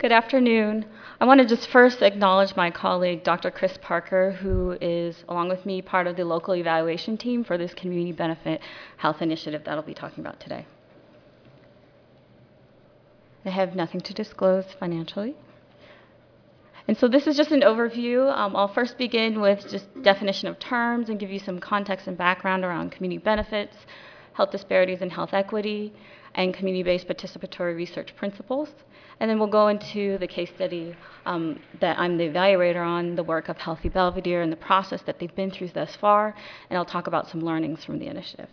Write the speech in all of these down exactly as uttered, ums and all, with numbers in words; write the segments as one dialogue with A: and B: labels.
A: Good afternoon. I want to just first acknowledge my colleague, Doctor Chris Parker, who is, along with me, part of the local evaluation team for this community benefit health initiative that I'll be talking about today. I have nothing to disclose financially. And so this is just an overview. Um, I'll first begin with just definition of terms and give you some context and background around community benefits, health disparities and health equity, and community-based participatory research principles. And then we'll go into the case study um, that I'm the evaluator on, the work of Healthy Belvedere and the process that they've been through thus far, and I'll talk about some learnings from the initiative.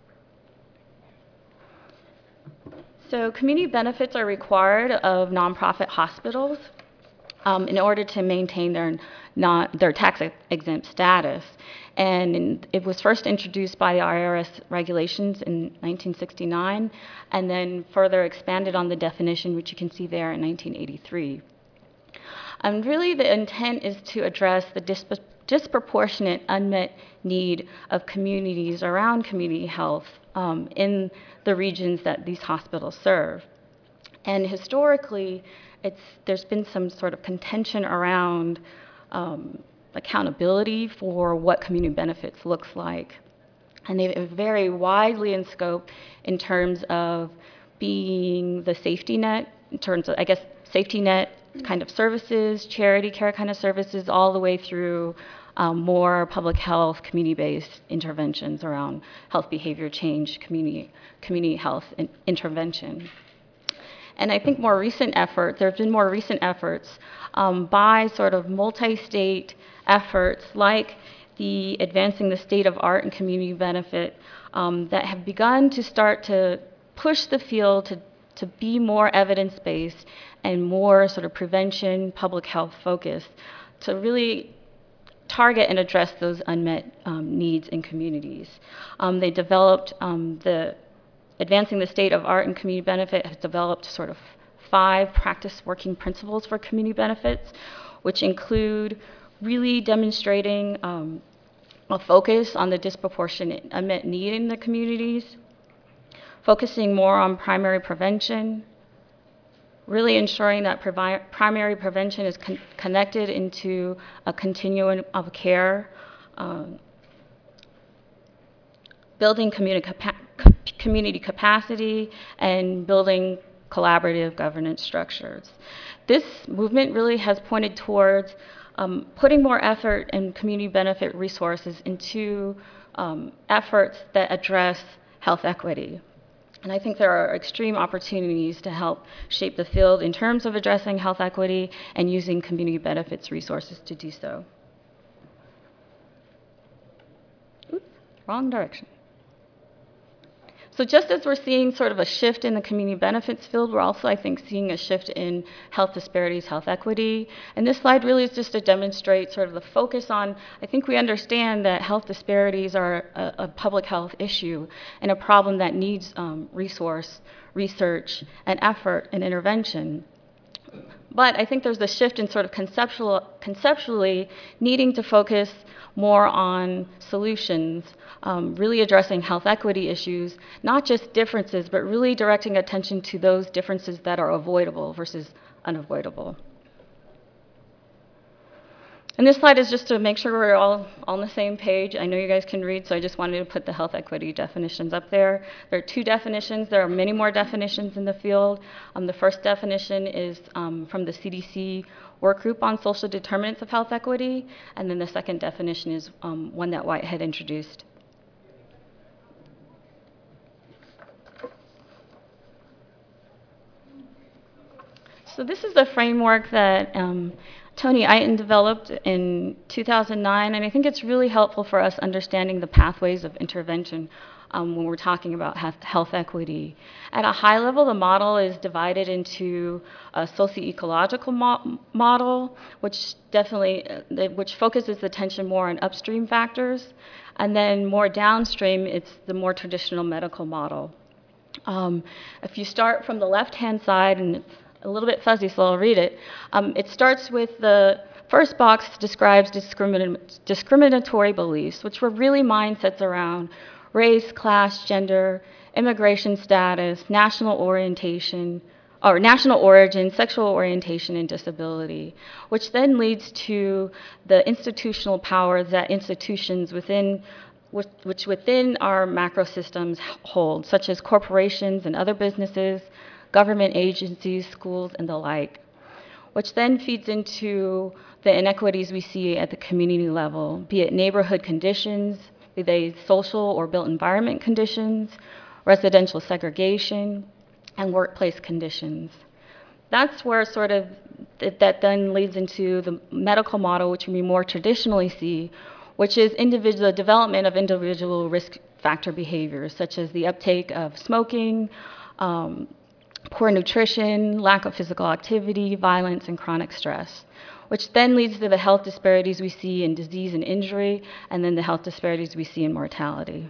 A: So community benefits are required of nonprofit hospitals Um, in order to maintain their, not, their tax-exempt status. And it was first introduced by the I R S regulations in nineteen sixty-nine, and then further expanded on the definition, which you can see there in nineteen eighty-three. And really the intent is to address the disp disproportionate unmet need of communities around community health um, in the regions that these hospitals serve. And historically, It's, there's been some sort of contention around um, accountability for what community benefits looks like. And they vary widely in scope in terms of being the safety net, in terms of, I guess, safety net kind of services, charity care kind of services, all the way through um, more public health, community-based interventions around health behavior change, community, community health in, intervention. And I think more recent effort, there have been more recent efforts um, by sort of multi-state efforts like the Advancing the State of Art and Community Benefit um, that have begun to start to push the field to, to be more evidence-based and more sort of prevention, public health focused to really target and address those unmet um, needs in communities. Um, they developed um, the Advancing the State of Art and Community Benefit has developed sort of five practice working principles for community benefits, which include really demonstrating um, a focus on the disproportionate unmet need in the communities, focusing more on primary prevention, really ensuring that primary prevention is con connected into a continuum of care, um, building community capacity, community capacity, and building collaborative governance structures. This movement really has pointed towards um, putting more effort and community benefit resources into um, efforts that address health equity. And I think there are extreme opportunities to help shape the field in terms of addressing health equity and using community benefits resources to do so. Oops, wrong direction. So just as we're seeing sort of a shift in the community benefits field, we're also, I think, seeing a shift in health disparities, health equity. And this slide really is just to demonstrate sort of the focus on, I think we understand that health disparities are a, a public health issue and a problem that needs um, resource, research, and effort and intervention. But I think there's a shift in sort of conceptual, conceptually needing to focus more on solutions, um, really addressing health equity issues, not just differences, but really directing attention to those differences that are avoidable versus unavoidable. And this slide is just to make sure we're all on the same page. I know you guys can read, so I just wanted to put the health equity definitions up there. There are two definitions. There are many more definitions in the field. Um, the first definition is um, from the C D C work group on social determinants of health equity, and then the second definition is um, one that Whitehead introduced. So this is the framework that um, Tony Iton developed in two thousand nine, and I think it's really helpful for us understanding the pathways of intervention um, when we're talking about health equity. At a high level, the model is divided into a socio-ecological mo model, which definitely, uh, which focuses attention more on upstream factors, and then more downstream, it's the more traditional medical model. Um, if you start from the left-hand side, and it's a little bit fuzzy, so I'll read it. Um, it starts with the first box describes discrimin discriminatory beliefs, which were really mindsets around race, class, gender, immigration status, national orientation, or national origin, sexual orientation, and disability, which then leads to the institutional powers that institutions within, which, which within our macro systems hold, such as corporations and other businesses, government agencies, schools, and the like, which then feeds into the inequities we see at the community level, be it neighborhood conditions, be they social or built environment conditions, residential segregation, and workplace conditions. That's where sort of th that then leads into the medical model, which we more traditionally see, which is individual, the development of individual risk factor behaviors, such as the uptake of smoking, um, poor nutrition, lack of physical activity, violence, and chronic stress, which then leads to the health disparities we see in disease and injury, and then the health disparities we see in mortality.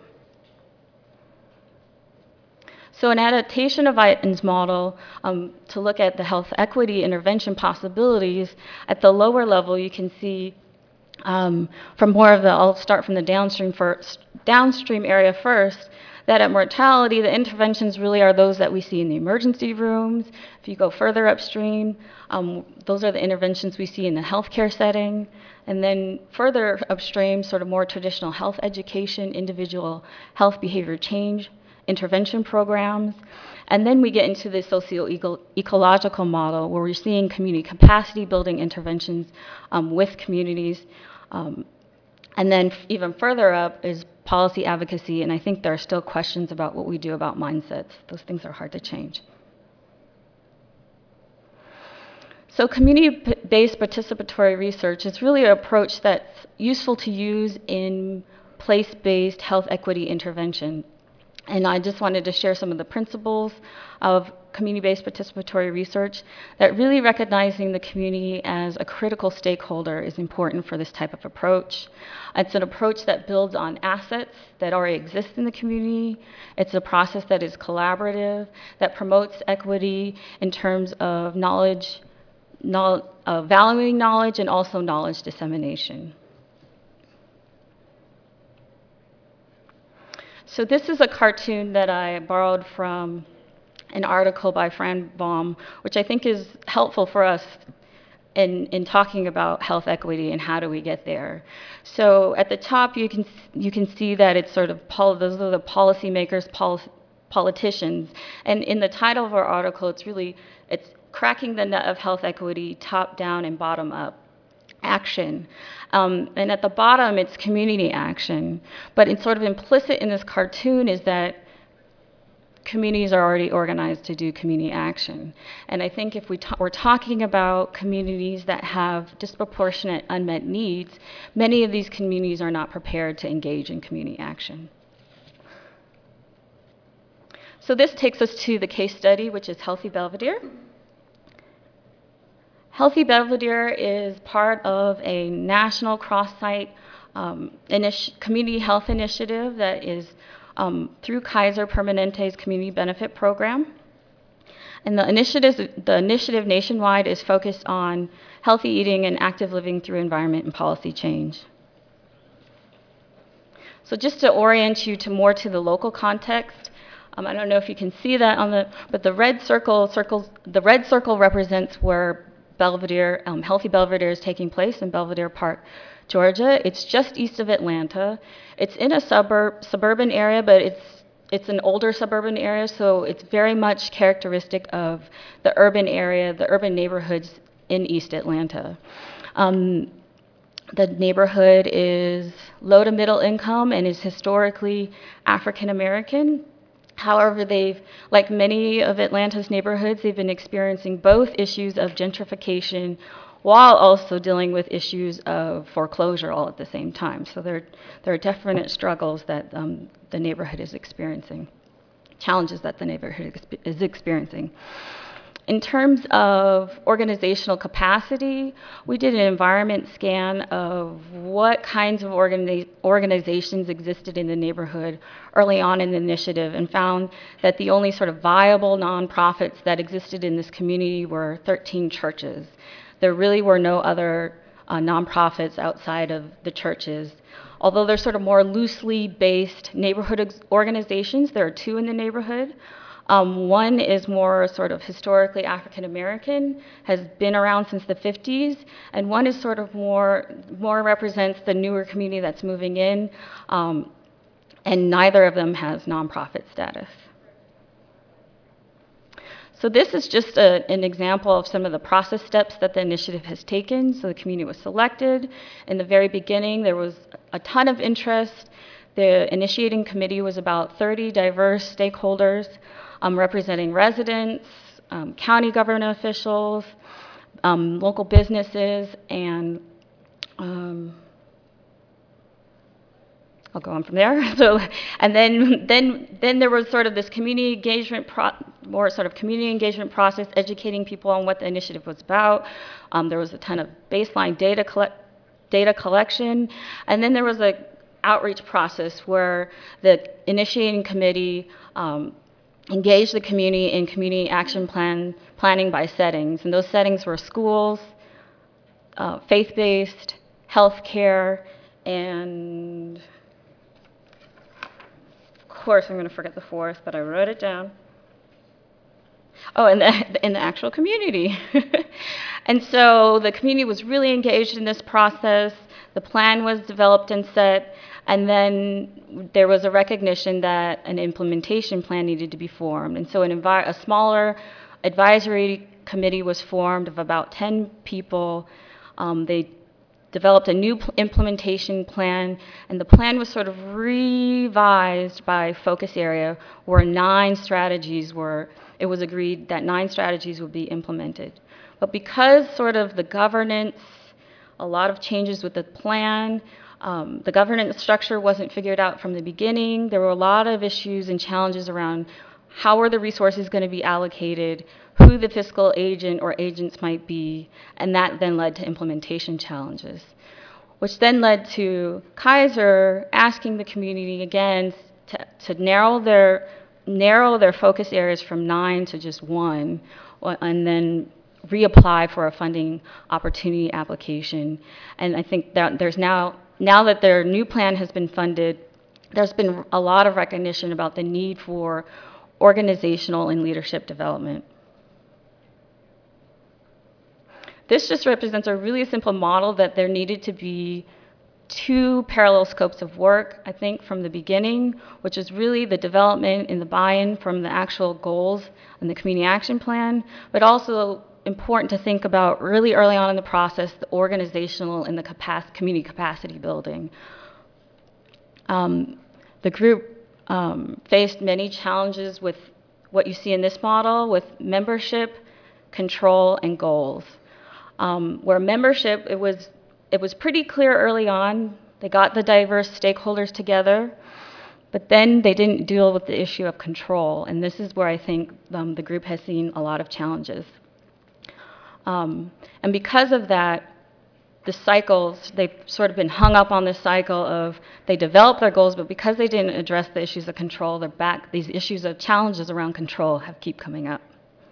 A: So an adaptation of Eiten's model um, to look at the health equity intervention possibilities, at the lower level you can see um, from more of the, I'll start from the downstream, first, downstream area first, that at mortality, the interventions really are those that we see in the emergency rooms. If you go further upstream, um, those are the interventions we see in the healthcare setting. And then further upstream, sort of more traditional health education, individual health behavior change, intervention programs. And then we get into the socio-ecological model where we're seeing community capacity building interventions um, with communities. Um, and then even further up is policy advocacy, and I think there are still questions about what we do about mindsets. Those things are hard to change. So community-based participatory research is really an approach that's useful to use in place-based health equity intervention. And I just wanted to share some of the principles of community-based participatory research, that really recognizing the community as a critical stakeholder is important for this type of approach. It's an approach that builds on assets that already exist in the community. It's a process that is collaborative, that promotes equity in terms of knowledge, knowledge uh, valuing knowledge, and also knowledge dissemination. So this is a cartoon that I borrowed from an article by Fran Baum, which I think is helpful for us in, in talking about health equity and how do we get there. So at the top, you can, you can see that it's sort of, pol those are the policymakers, pol politicians. And in the title of our article, it's really, it's cracking the nut of health equity, top down and bottom up action. Um, and at the bottom, it's community action. But it's sort of implicit in this cartoon is that communities are already organized to do community action. And I think if we ta we're talking about communities that have disproportionate unmet needs, many of these communities are not prepared to engage in community action. So this takes us to the case study, which is Healthy Belvedere. Healthy Belvedere is part of a national cross-site um, community health initiative that is um, through Kaiser Permanente's Community Benefit Program. And the initiative, the initiative nationwide is focused on healthy eating and active living through environment and policy change. So just to orient you to more to the local context, um, I don't know if you can see that on the, but the red circle circles, the red circle represents where Belvedere, um, Healthy Belvedere is taking place in Belvedere Park, Georgia. It's just east of Atlanta. It's in a suburb, suburban area, but it's, it's an older suburban area, so it's very much characteristic of the urban area, the urban neighborhoods in East Atlanta. Um, the neighborhood is low to middle income and is historically African American. However, they've, like many of Atlanta's neighborhoods, they've been experiencing both issues of gentrification while also dealing with issues of foreclosure all at the same time. So there, there are definite struggles that um, the neighborhood is experiencing, challenges that the neighborhood is experiencing. In terms of organizational capacity, we did an environment scan of what kinds of organi organizations existed in the neighborhood early on in the initiative and found that the only sort of viable nonprofits that existed in this community were thirteen churches. There really were no other uh, nonprofits outside of the churches. Although they're sort of more loosely based neighborhood organizations, there are two in the neighborhood. Um, one is more sort of historically African American, has been around since the fifties, and one is sort of more, more represents the newer community that's moving in, um, and neither of them has nonprofit status. So this is just a, an example of some of the process steps that the initiative has taken. So the community was selected. In the very beginning, there was a ton of interest. The initiating committee was about thirty diverse stakeholders um, representing residents, um, county government officials, um, local businesses, and um, I'll go on from there. So, and then, then, then there was sort of this community engagement, pro more sort of community engagement process, educating people on what the initiative was about. Um, there was a ton of baseline data collect, data collection, and then there was a outreach process where the initiating committee um, engaged the community in community action plan planning by settings, and those settings were schools, uh, faith-based, healthcare, and of course, I'm going to forget the fourth, but I wrote it down. Oh, in the, in the actual community. And so the community was really engaged in this process. The plan was developed and set, and then there was a recognition that an implementation plan needed to be formed. And so an a smaller advisory committee was formed of about ten people. Um, they developed a new implementation plan, and the plan was sort of revised by focus area, where nine strategies were, it was agreed that nine strategies would be implemented. But because sort of the governance, a lot of changes with the plan, um, the governance structure wasn't figured out from the beginning, there were a lot of issues and challenges around how are the resources going to be allocated, who the fiscal agent or agents might be, and that then led to implementation challenges, which then led to Kaiser asking the community again to, to narrow their narrow their focus areas from nine to just one, and then reapply for a funding opportunity application. And I think that there's now, now that their new plan has been funded, there's been a lot of recognition about the need for organizational and leadership development. This just represents a really simple model that there needed to be two parallel scopes of work, I think, from the beginning, which is really the development and the buy-in from the actual goals and the community action plan, but also important to think about really early on in the process, the organizational and the capacity, community capacity building. Um, the group um, faced many challenges with what you see in this model, with membership, control, and goals. Um, where membership, it was, it was pretty clear early on. They got the diverse stakeholders together, but then they didn't deal with the issue of control, and this is where I think um, the group has seen a lot of challenges. Um, and because of that, the cycles, they've sort of been hung up on this cycle of they developed their goals, but because they didn't address the issues of control, they're back, these issues of challenges around control have keep coming up.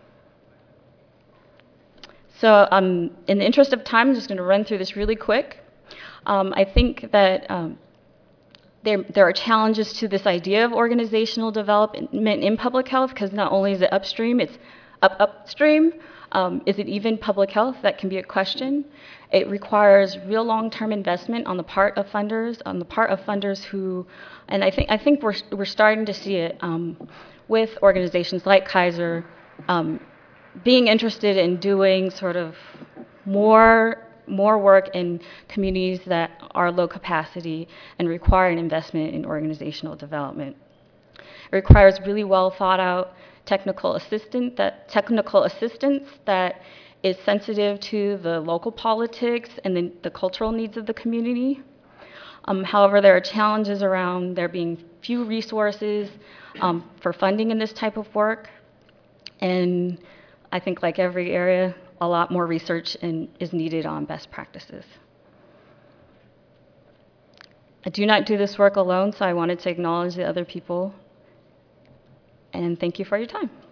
A: So um, in the interest of time, I'm just going to run through this really quick. Um, I think that um, there, there are challenges to this idea of organizational development in public health, because not only is it upstream, it's up upstream. Um, is it even public health? That can be a question. It requires real long-term investment on the part of funders, on the part of funders who, and I think, I think we're, we're starting to see it um, with organizations like Kaiser, um, being interested in doing sort of more, more work in communities that are low capacity and require an investment in organizational development. It requires really well thought out technical assistant that technical assistance that is sensitive to the local politics and the, the cultural needs of the community. Um, however, there are challenges around there being few resources um, for funding in this type of work, and I think, like every area, a lot more research in, is needed on best practices. I do not do this work alone, so I wanted to acknowledge the other people. And thank you for your time.